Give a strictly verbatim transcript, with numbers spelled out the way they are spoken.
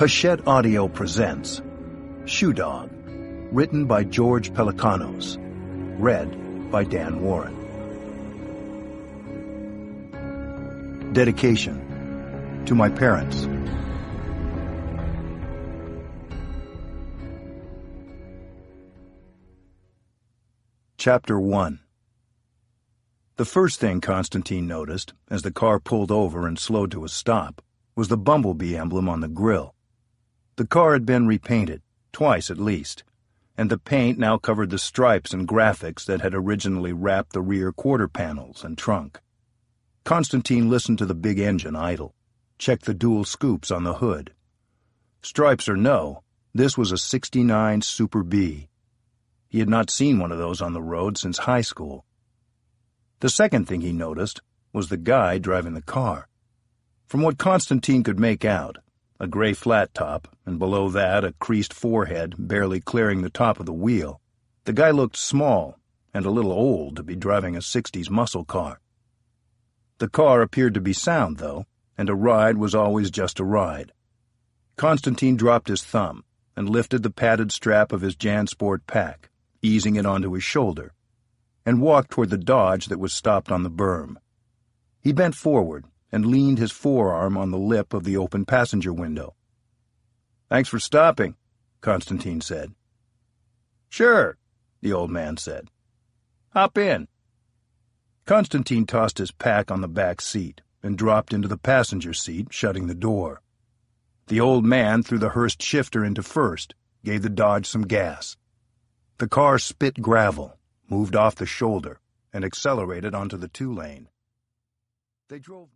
Hachette Audio presents Shoe Dog, written by George Pelecanos, read by Dan Warren. Dedication to my parents. Chapter one. The first thing Constantine noticed, as the car pulled over and slowed to a stop, was the Bumblebee emblem on the grille. The car had been repainted, twice at least, and the paint now covered the stripes and graphics that had originally wrapped the rear quarter panels and trunk. Constantine listened to the big engine idle, checked the dual scoops on the hood. Stripes or no, this was a sixty-nine Super B. He had not seen one of those on the road since high school. The second thing he noticed was the guy driving the car. From what Constantine could make out, a gray flat top, and below that a creased forehead barely clearing the top of the wheel, the guy looked small and a little old to be driving a sixties muscle car. The car appeared to be sound, though, and a ride was always just a ride. Constantine dropped his thumb and lifted the padded strap of his JanSport pack, easing it onto his shoulder, and walked toward the Dodge that was stopped on the berm. He bent forward and leaned his forearm on the lip of the open passenger window. "Thanks for stopping," Constantine said. "Sure," the old man said. "Hop in." Constantine tossed his pack on the back seat and dropped into the passenger seat, shutting the door. The old man threw the Hurst shifter into first, gave the Dodge some gas. The car spit gravel, moved off the shoulder, and accelerated onto the two-lane. They drove...